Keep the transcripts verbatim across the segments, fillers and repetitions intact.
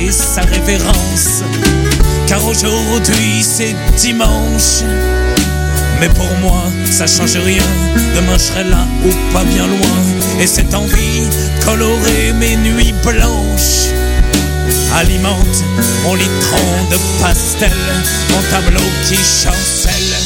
et sa révérence. Car aujourd'hui c'est dimanche. Mais pour moi ça change rien, demain je serai là ou pas bien loin. Et cette envie colorer mes nuits blanches alimente mon litron de pastel, mon tableau qui chancelle.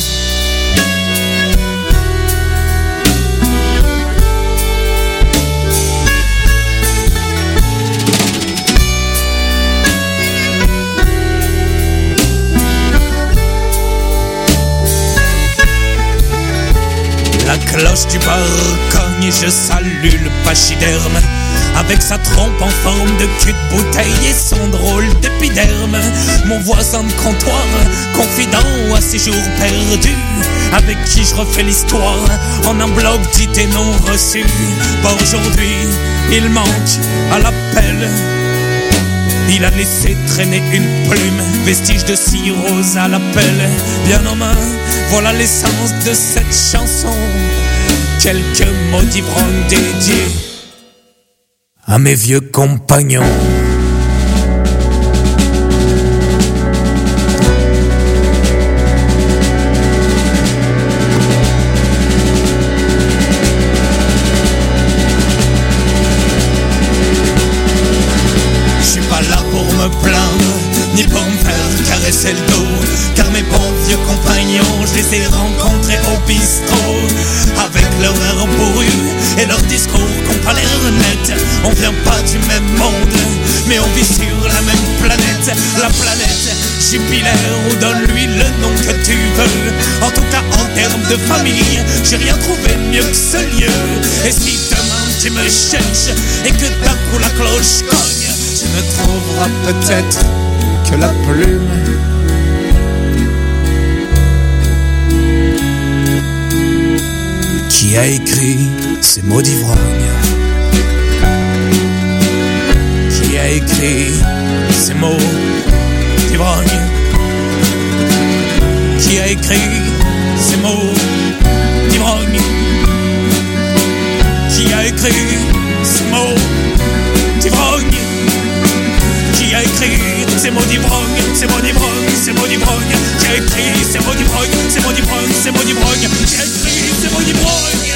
La cloche du bar cogne, je salue le pachyderme avec sa trompe en forme de cul de bouteille et son drôle d'épiderme. Mon voisin de comptoir, confident à ses jours perdus, avec qui je refais l'histoire en un blog d'idées non reçues. Bah aujourd'hui, il manque à l'appel. Il a laissé traîner une plume, vestige de cirrhose à l'appel. Bien en main, voilà l'essence de cette chanson. Quelques mots d'ivrognes dédiés à mes vieux compagnons. Ni pour me faire caresser le dos, car mes bons vieux compagnons, je les ai rencontrés au bistrot. Avec leur air bourru et leur discours qu'on pas l'air net. On vient pas du même monde, mais on vit sur la même planète. La planète Jupiler, ou donne-lui le nom que tu veux. En tout cas en termes de famille, j'ai rien trouvé mieux que ce lieu. Et si demain tu me cherches et que d'un coup la cloche cogne, tu me trouveras peut-être que la plume qui a écrit ces mots d'ivrogne, qui a écrit ces mots d'ivrogne, qui a écrit ces mots d'ivrogne, qui a écrit ces mots d'ivrogne, qui a écrit ces mots d'ivrogne, ces mots d'ivrogne, ces mots d'ivrogne, qui a écrit ces mots d'ivrogne, ces mots d'ivrogne, ces mots d'ivrogne, qui a écrit ces mots d'ivrogne.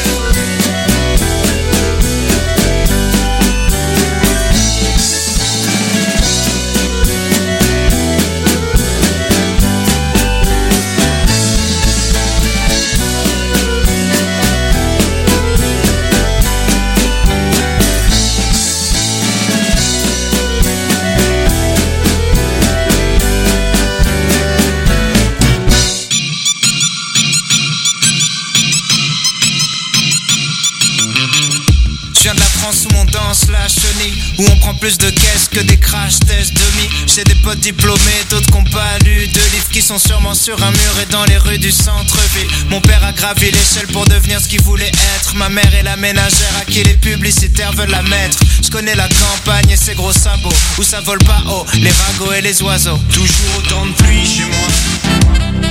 Où on prend plus de caisses que des crash tests demi. J'ai des potes diplômés, d'autres qui n'ont pas lu de livres, qui sont sûrement sur un mur et dans les rues du centre-ville. Mon père a gravi l'échelle pour devenir ce qu'il voulait être. Ma mère est la ménagère à qui les publicitaires veulent la mettre. Je connais la campagne et ses gros sabots, où ça vole pas haut, les ragots et les oiseaux. Toujours autant de pluie chez moi.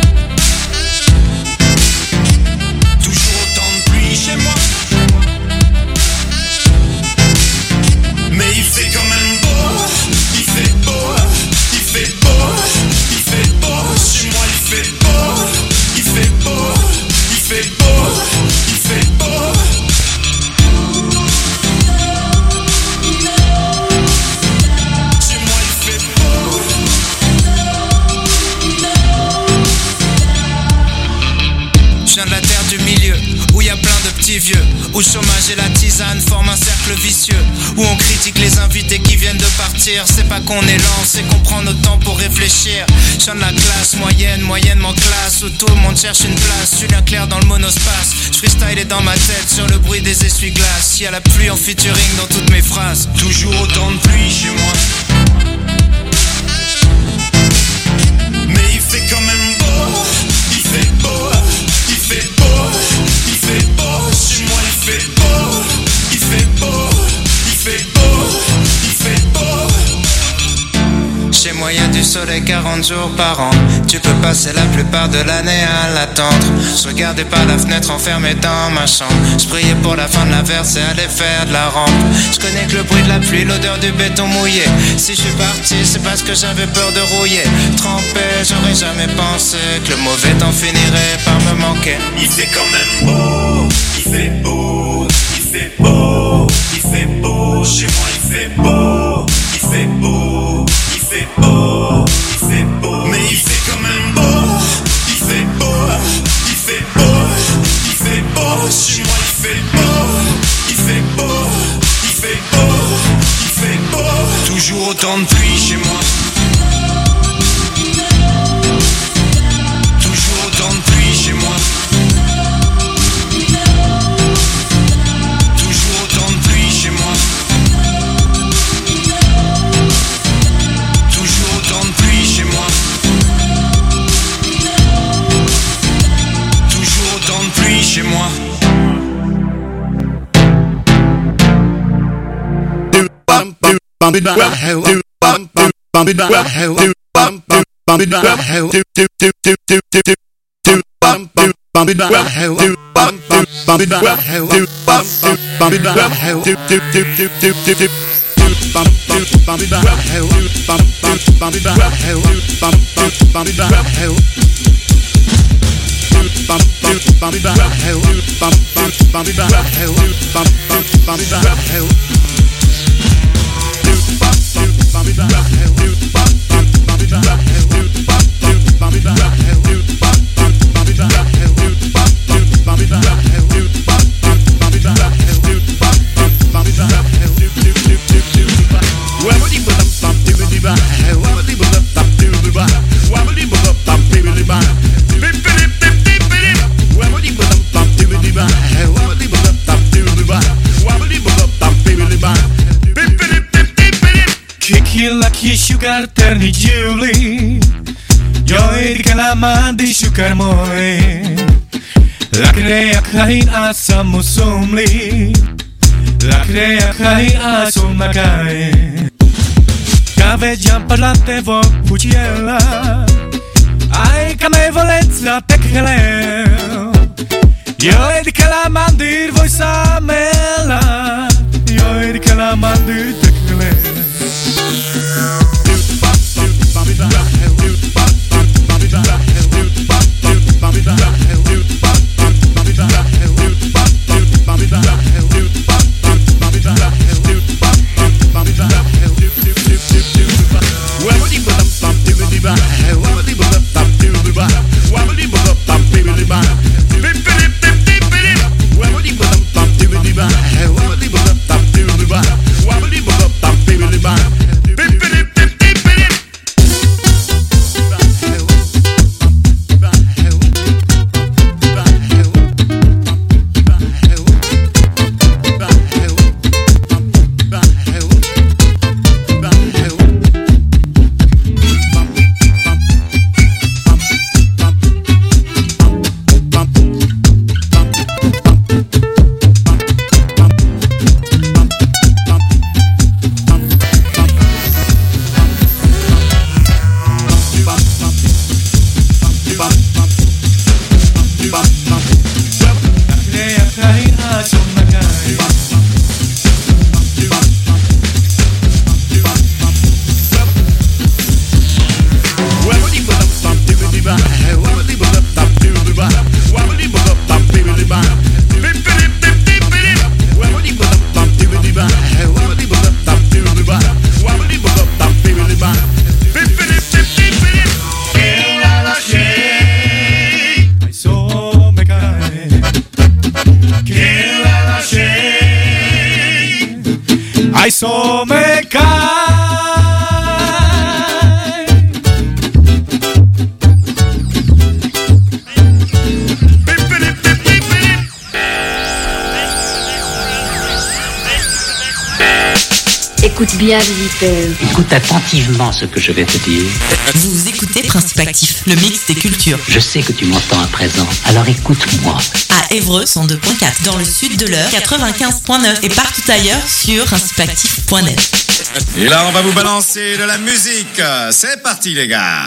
Toujours autant de pluie chez moi. Mais il fait quand même beau, il fait beau, il fait beau, il fait beau. Chez moi il fait beau, il fait beau, il fait beau, il fait beau. Chez moi il fait beau. Je viens de la terre du milieu, où y a plein de petits vieux, où le chômage et la tisane forment un cercle vicieux, où on critique les invités qui viennent de partir. C'est pas qu'on est lent, c'est qu'on prend notre temps pour réfléchir. Je viens de la classe moyenne, moyennement classe, où tout le monde cherche une place. Julien Clerc dans le monospace, je freestyle est dans ma tête sur le bruit des essuie-glaces. Y a la pluie en featuring dans toutes mes phrases. Toujours autant de pluie chez moi. Mais il fait quand même beau, il fait beau, il fait beau, il fait beau. Chez moi il fait beau, il fait beau, il fait beau, il fait beau. Chez moi moyenne du soleil quarante jours par an. Tu peux passer la plupart de l'année à l'attendre. Je regardais par la fenêtre enfermé dans ma chambre. Je priais pour la fin de la verse et aller faire de la rampe. Je connais que le bruit de la pluie, l'odeur du béton mouillé. Si je suis parti, c'est parce que j'avais peur de rouiller. Trempé, j'aurais jamais pensé que le mauvais temps finirait par me manquer. Il fait quand même beau, il fait beau, il fait beau, il fait beau. Chez moi il fait beau, il fait beau, il fait beau, il fait beau. Mais il fait quand même beau, il fait beau, il fait beau, il fait beau. Chez moi il fait beau, il fait beau, il fait beau, il fait beau. Toujours autant de pluie chez moi. Toujours autant de pluie chez moi. Toujours autant de pluie chez moi. Toujours autant de pluie chez moi. Toujours autant de pluie chez moi. Laki sugar terni Julie Joid kalamandi sugar moe La crea kain asa musumli La crea kain asum nakai Cave giam parlate vo puciella Ai came volezza tecele Joid kalamandir voi samela Joid kalamandir tecele I saw me cai. Écoute bien, visiteur. Écoute attentivement ce que je vais te dire. Vous écoutez Principe Actif, le mix des cultures. Je sais que tu m'entends à présent, alors écoute-moi. À Évreux, cent deux point quatre, dans le sud de l'Eure, quatre-vingt-quinze point neuf et partout ailleurs sur principe actif point net. Et là, on va vous balancer de la musique. C'est parti, les gars.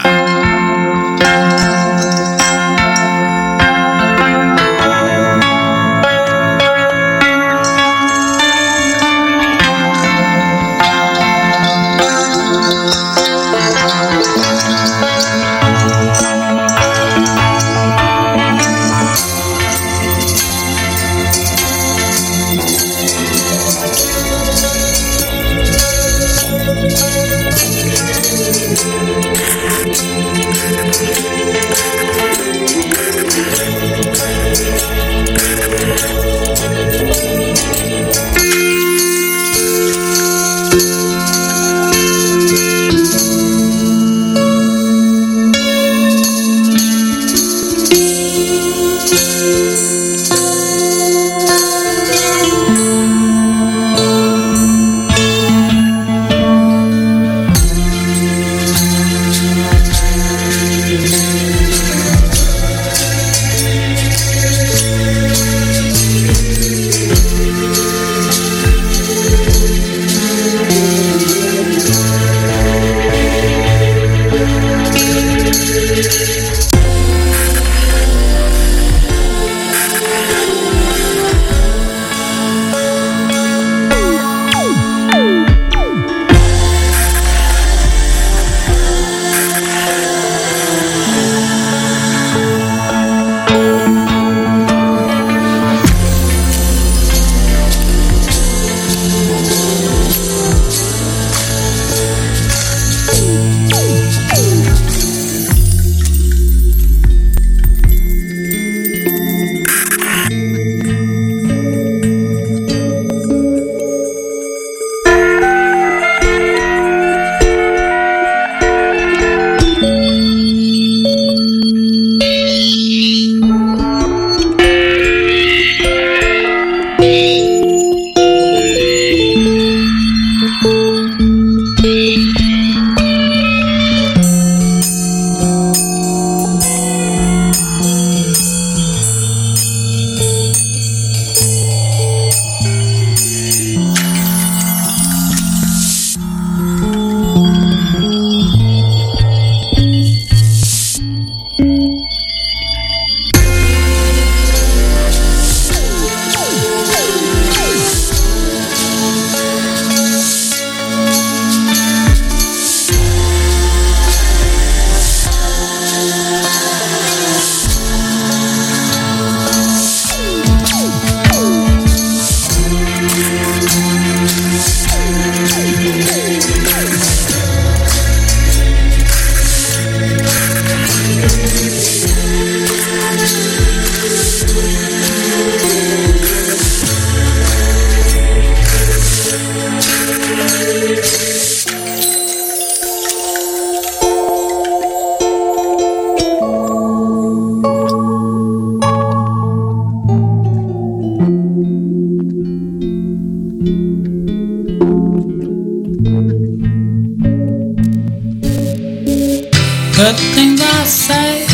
The things I say,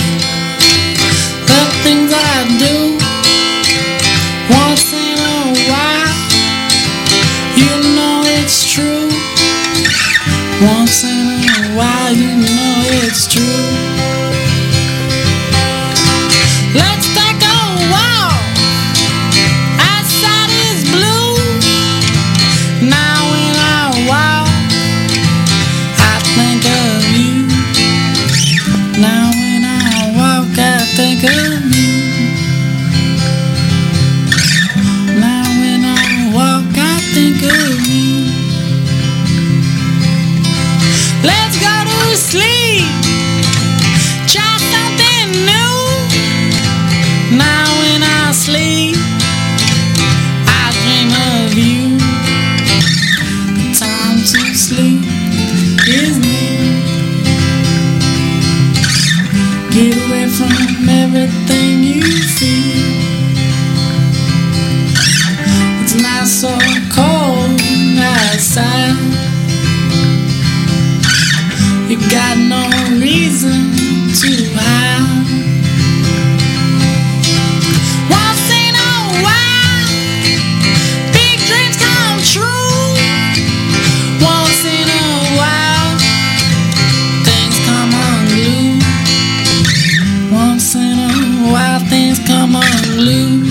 the things I do, once in a while, you know it's true. Once in a while, you know it's true. Let's take a walk, outside is blue. Now when I walk, I think of you. Now when I walk, I think of you. Now when I walk, I think of you. Let's go to sleep, try something new. Now when I sleep, I dream of you. The time to sleep is near. Get away from everything you feel. It's not so cold outside. got no reason to hide. Once in a while, big dreams come true. Once in a while, things come unglued. Once in a while, things come unglued.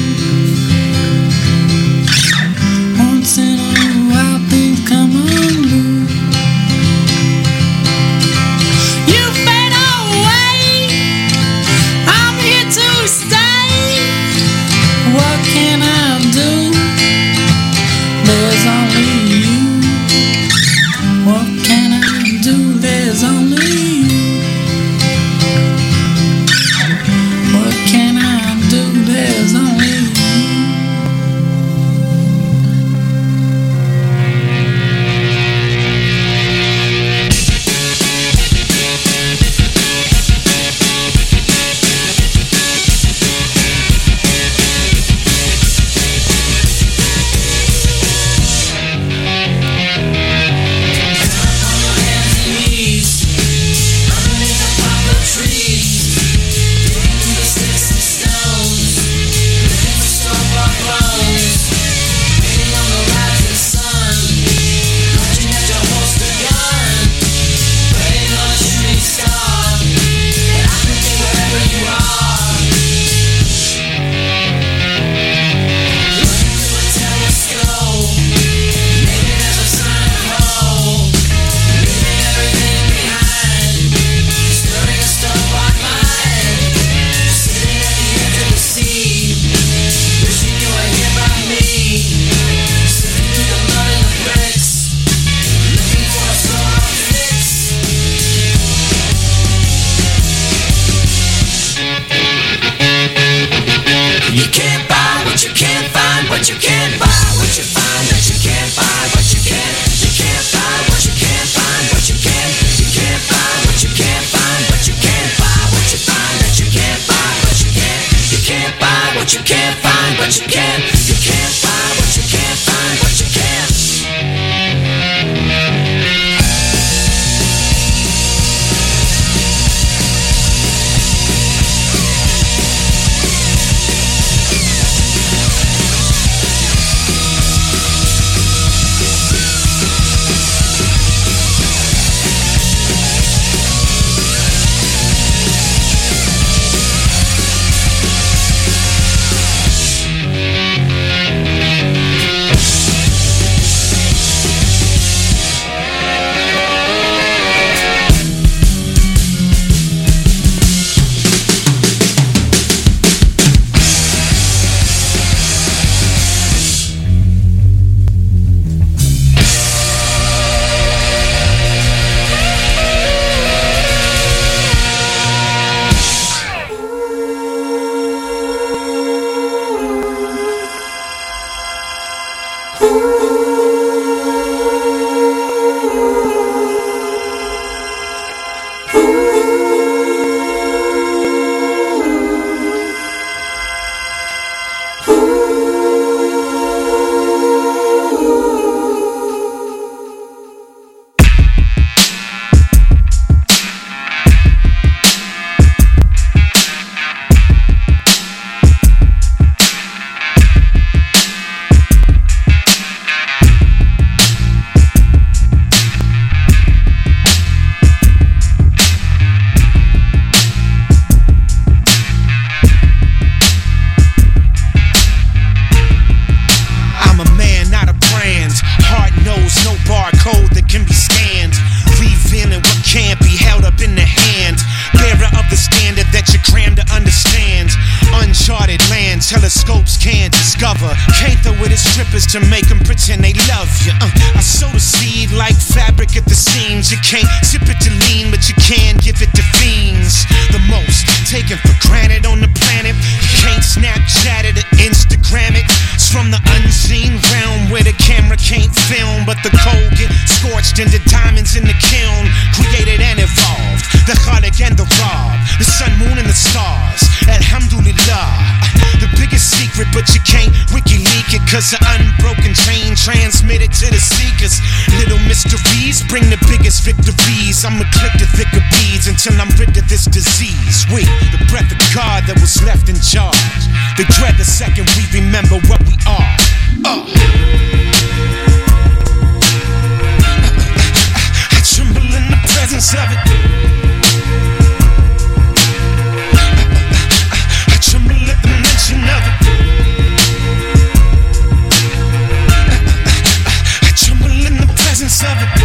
Once in a while, things come unglued. You fade away, I'm here to stay. What can I do? There's only you. What can I do? There's only you. What can I do? There's only you. You can't buy what you can't find, but you can't buy what you find that you can't buy, but you can't. You can't buy what you can't find, but you can. You can't buy what you can't find, but you can't buy what you find that you can't buy, but you can. You can't buy what you can't find, but you can. You can't buy what you can't find, but you can. Telescopes can't discover. Can't throw it at strippers to make them pretend they love you. uh, I sow the seed like fabric at the seams. You can't sip it to lean, but you can give it to fiends. The most taken for granted on the planet. You can't Snapchat it or Instagram it. It's from the unseen realm where the camera can't film, but the coal get scorched into diamonds in the kiln. Created and evolved, the Khalik and the Rab, the sun, moon, and the stars. Alhamdulillah. The biggest secret, but you can't wiki leak it, cause the unbroken chain transmitted to the seekers. Little mysteries Let's bring the biggest victories. I'ma click the thicker beads until I'm rid of this disease. We, the breath of God that was left in charge. They dread the second we remember what we are. Uh. I tremble in the presence of it. I tremble at the mention of it. I tremble in the presence of it.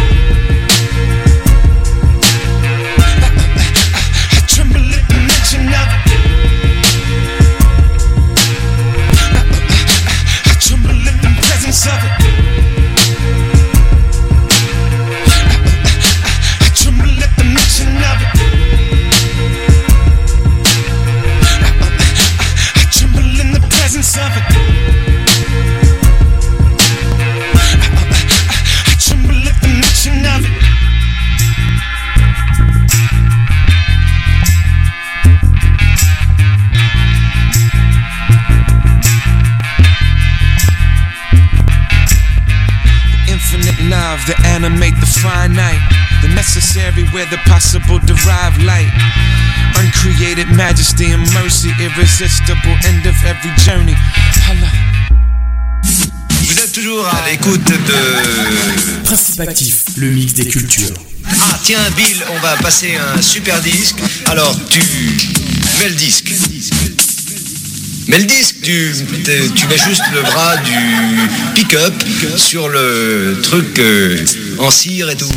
I tremble at the mention of it. I tremble at the presence of it. I tremble at the mention of it. I tremble in the presence of it. I tremble at the mention of it. Infinite love that animate the finite, the necessary where the possible derive light. Uncreated majesty and mercy, irresistible end of every journey. Holla. Vous êtes toujours à l'écoute de Principe Actif, le mix des cultures. Ah tiens Bill, on va passer un super disque. Alors tu mets le disque. Mais le disque, tu, tu mets juste le bras du pick-up sur le truc euh, en cire et tout.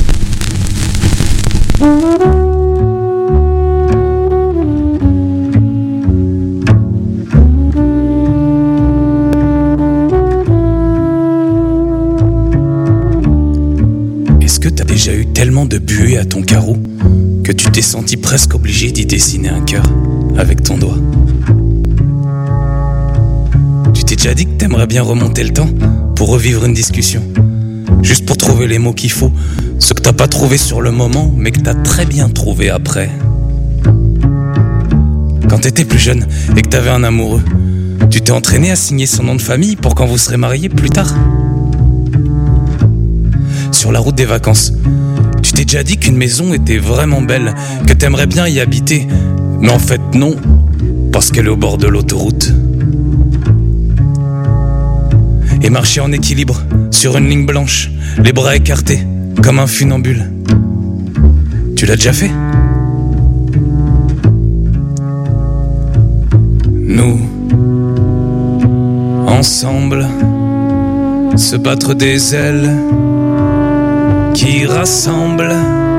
Est-ce que t'as déjà eu tellement de buée à ton carreau que tu t'es senti presque obligé d'y dessiner un cœur avec ton doigt? Tu t'es déjà dit que t'aimerais bien remonter le temps pour revivre une discussion, juste pour trouver les mots qu'il faut, ce que t'as pas trouvé sur le moment mais que t'as très bien trouvé après. Quand t'étais plus jeune et que t'avais un amoureux, tu t'es entraîné à signer son nom de famille pour quand vous serez mariés plus tard. Sur la route des vacances, tu t'es déjà dit qu'une maison était vraiment belle, que t'aimerais bien y habiter, mais en fait non, parce qu'elle est au bord de l'autoroute. Et marcher en équilibre, sur une ligne blanche, les bras écartés, comme un funambule. Tu l'as déjà fait? Nous, ensemble, se battre des ailes qui rassemblent.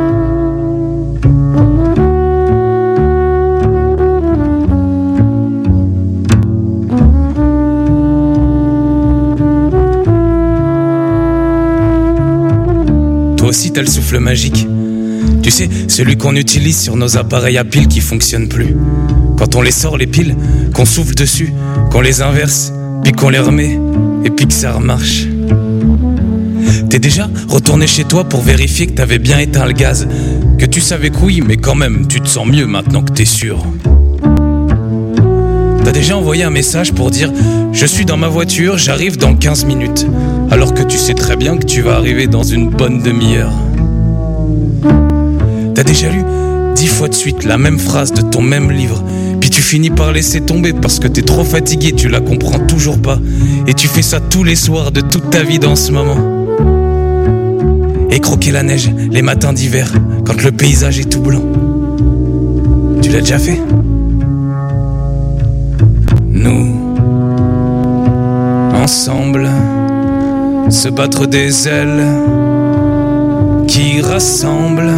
Toi aussi t'as le souffle magique. Tu sais, celui qu'on utilise sur nos appareils à piles qui fonctionnent plus. Quand on les sort les piles, qu'on souffle dessus, qu'on les inverse, puis qu'on les remet, et puis que ça remarche. T'es déjà retourné chez toi pour vérifier que t'avais bien éteint le gaz, que tu savais que oui, mais quand même, tu te sens mieux maintenant que t'es sûr. T'as déjà envoyé un message pour dire « Je suis dans ma voiture, j'arrive dans quinze minutes », alors que tu sais très bien que tu vas arriver dans une bonne demi-heure. T'as déjà lu dix fois de suite la même phrase de ton même livre, puis tu finis par laisser tomber parce que t'es trop fatigué, tu la comprends toujours pas, et tu fais ça tous les soirs de toute ta vie dans ce moment. Et croquer la neige les matins d'hiver, quand le paysage est tout blanc. Tu l'as déjà fait? Nous, ensemble, se battre des ailes qui rassemblent.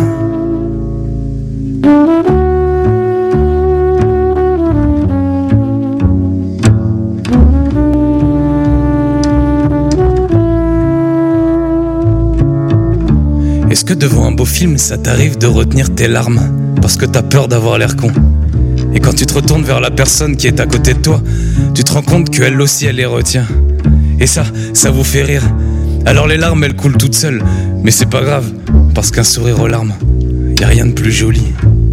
Est-ce que devant un beau film, ça t'arrive de retenir tes larmes parce que t'as peur d'avoir l'air con? Et quand tu te retournes vers la personne qui est à côté de toi, tu te rends compte qu'elle aussi, elle les retient. Et ça, ça vous fait rire. Alors les larmes, elles coulent toutes seules. Mais c'est pas grave, parce qu'un sourire aux larmes, y a rien de plus joli.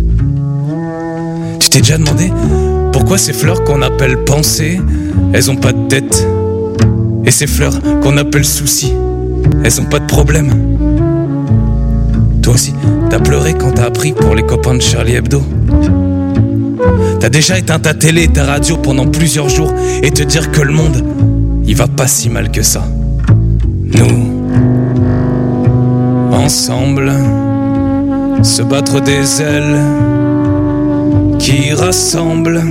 Tu t'es déjà demandé pourquoi ces fleurs qu'on appelle pensées, elles ont pas de tête? Et ces fleurs qu'on appelle soucis, elles ont pas de problème? Toi aussi, t'as pleuré quand t'as appris pour les copains de Charlie Hebdo. T'as déjà éteint ta télé et ta radio pendant plusieurs jours et te dire que le monde, il va pas si mal que ça. Nous, ensemble, se battre des ailes qui rassemblent.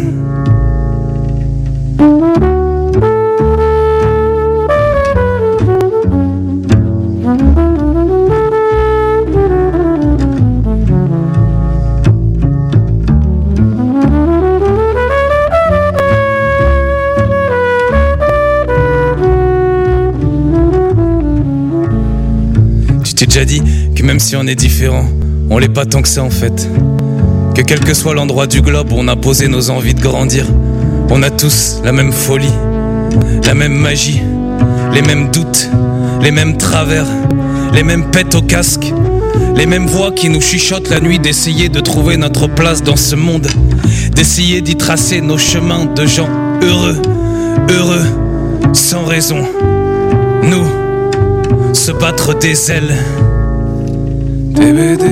Tu t'es déjà dit que même si on est différent, on l'est pas tant que ça en fait. Que quel que soit l'endroit du globe où on a posé nos envies de grandir, on a tous la même folie, la même magie, les mêmes doutes, les mêmes travers, les mêmes pètes au casque, les mêmes voix qui nous chuchotent la nuit d'essayer de trouver notre place dans ce monde, d'essayer d'y tracer nos chemins de gens heureux, heureux, sans raison. Nous, se battre des ailes. D B D.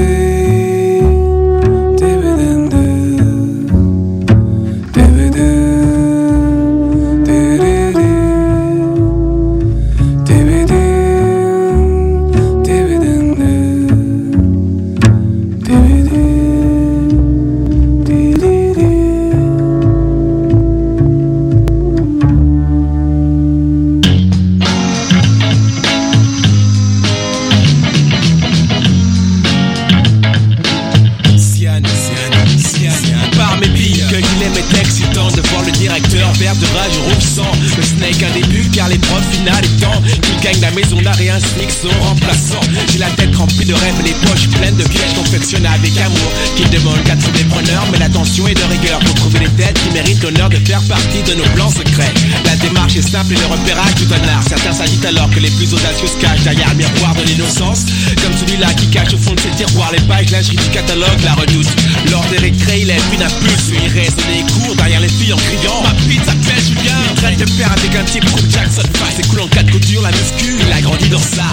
Avec amour, qui demande qu'à trouver preneur, mais l'attention est de rigueur pour trouver les têtes qui méritent l'honneur de faire partie de nos plans secrets. La démarche est simple et le repérage tout un art. Certains s'agitent alors que les plus audacieux se cachent derrière le miroir de l'innocence, comme celui-là qui cache au fond de ses tiroirs les pages lingerie du catalogue, la redoute. Lors des récrés, il a une impulse, il reste des cours derrière les filles en criant ma pizza s'appelle Julien. Il traîne de pair avec un type comme Jackson Face et coule en quatre coutures, la muscu, il a grandi dans ça.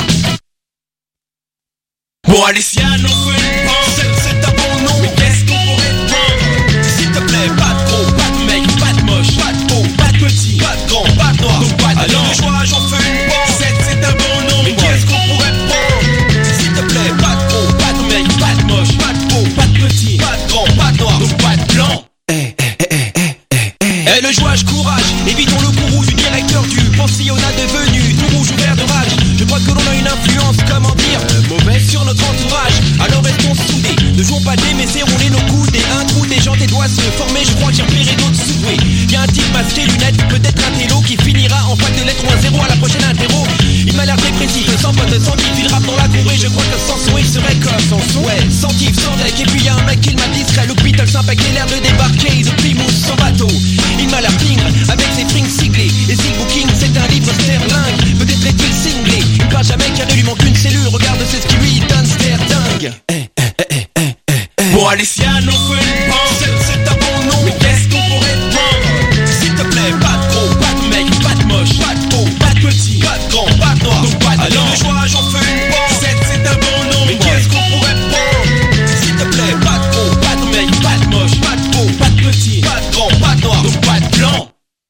Bon Alicia, non fait une pensée, c'est un bon nom, mais qu'est-ce qu'on pourrait prendre? S'il te plaît, pas de gros, pas de mec, pas de moche, pas de beau, pas de petit, pas de grand, pas de noir, donc pas de alors le choix, j'en fais une pensée, c'est un bon nom, mais qu'est-ce qu'on pourrait prendre? S'il te plaît, pas de gros, pas de mec, pas de moche, pas de beau, pas de petit, pas de grand, pas de noir, donc pas de blanc. Eh, eh, eh, eh, eh, eh. Eh, le jouage, courage, évitons le courroux du directeur du pensionnat devenu tout rouge ouvert de rage. Je crois que l'on a une influence, comment dire, euh, mauvaise sur notre entourage. Alors restons soudés, ne jouons pas des mais serrons-les nos coudes. Et un trou des gens tes doigts se former, je crois que j'ai repéré d'autres souhaités. Y'a un type masqué, lunettes, peut-être un télo qui finira en fac de lettres ou un zéro à la prochaine interro. Il m'a l'air dépressif, sans pote, sans kiff, il rappe dans la cour et je crois que sans son il serait comme sans son. Ouais, sans kiff, sans deck, et puis y'a un mec qui m'a distrait, l'hôpital sympa qui a l'air de débarquer, The Plymouth sans bateau. Il m'a l'air pingre, avec ses strings siglés. Et si le booking c'est un livre sterling, peut-être est-il cinglé. Une page à mec carré lui manque une cellule, regarde c'est ce qui lui donne ster dingue. Eh, eh, eh, eh, eh, eh. Bon Alicia, non fait une pensée, c'est un bon nom, mais qu'est-ce qu'on pourrait prendre? S'il te plaît, pas de gros, pas de mec, pas de moche, pas de beau, pas de petit, pas de grand, pas de noir, donc pas de alors le choix, j'en fais une pensée, c'est un bon nom, mais qu'est-ce qu'on pourrait prendre? S'il te plaît, pas de gros, pas de mec, pas de moche, pas de beau, pas de petit, pas de grand, pas de noir, donc pas de blanc.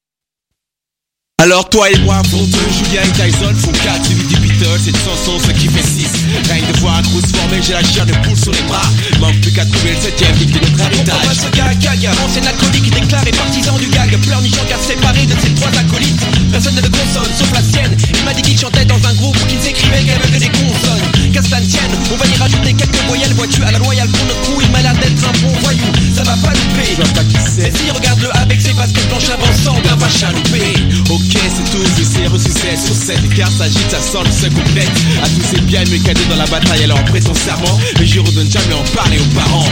Alors toi et moi pour deux, Julien et Tyson font quatre, suivi des Beatles et de Sanson, ce qui fait six. Rien de voir un gros se former, j'ai la chair de poule sur les bras. Manque plus qu'à trouver le septième, digne de notre héritage. On ce gars, gaga, ancien alcoolique déclaré partisan du gag, pleurnichant car séparé de ses trois acolytes. Personne ne le consonne, sauf la sienne. Il m'a dit qu'il chantait dans un groupe qui s'écrivait qu'elle avait des consonnes. Qu'à cela ne tienne, on va y rajouter quelques voyelles, vois-tu, à la loyale pour notre crew, il m'a l'air d'être un bon voyou. Ça va pas louper, je vois pas qui c'est. Mais si, regarde-le avec ses baskets blanches avançant, ben va chalouper. Ok, c'est tout, je sais, reçu sept sur sept. Les cartes s'agitent, ça sent le se complète. À tous ces biens, mes cadeaux dans la bataille, alors après son serment, mais je redonne jamais en parler aux parents.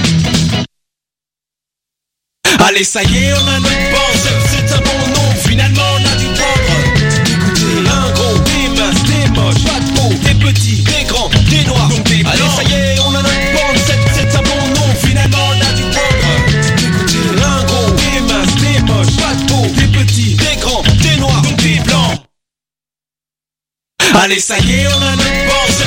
Allez, ça y est, on a notre bande, c'est un bon nom, finalement on a du prendre. Écoutez, un gros, des minces, des moches, pas de beau, des petits, des grands, des noirs, donc des blancs. Allez, ça y est, on a notre bande, c'est un bon nom, finalement on a du prendre. Écoutez, un gros, des minces, des moches, pas de beau, des petits, des grands, des noirs, donc des blancs. Allez, ça y est, on a notre bande,